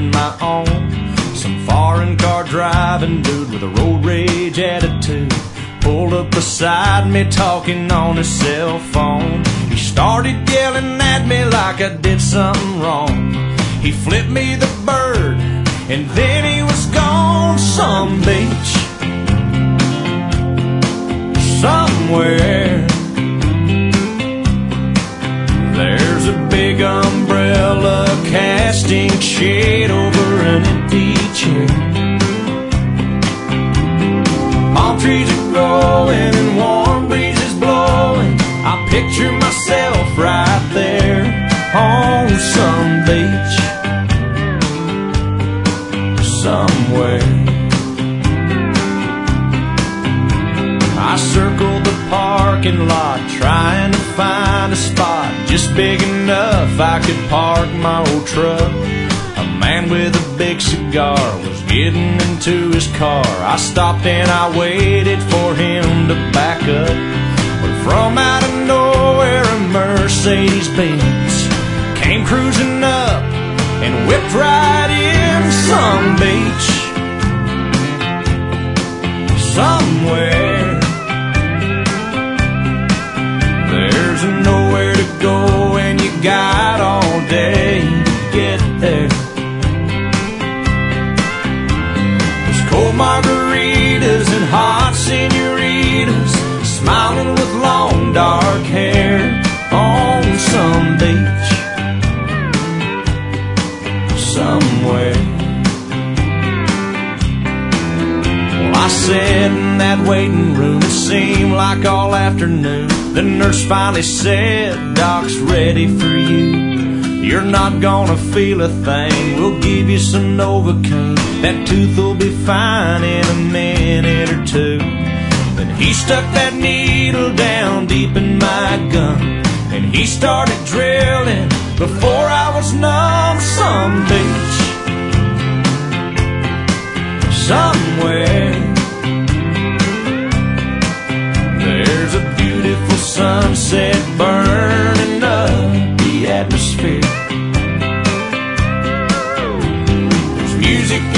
holding my own. Some foreign car driving dude with a road rage attitude pulled up beside me talking on his cell phone. He started yelling at me like I did something wrong. He flipped me the bird and then he was gone. Some beach somewhere, there's a big umbrella casting shade over an empty chair. Palm trees are growing and warm breezes blowing. I picture myself right there on some beach somewhere. I circled the parking lot trying to find a spot just big enough I could park my old truck. A man with a big cigar was getting into his car. I stopped and I waited for him to back up. But from out of nowhere a Mercedes-Benz came cruising up and whipped right in. Some beach somewhere, there's nowhere to go and you got all day to get there. There's cold margaritas and hot senoritas smiling with long dark hair on some beach somewhere. Well, I sat in that waiting room, it seemed like all afternoon. The nurse finally said, "Doc's ready for you. You're not gonna feel a thing. We'll give you some Novocaine. That tooth will be fine in a minute or two." Then he stuck that needle down deep in my gum and he started drilling before I was numb. Some beach somewhere, there's a beautiful sunset burning up the atmosphere. There's music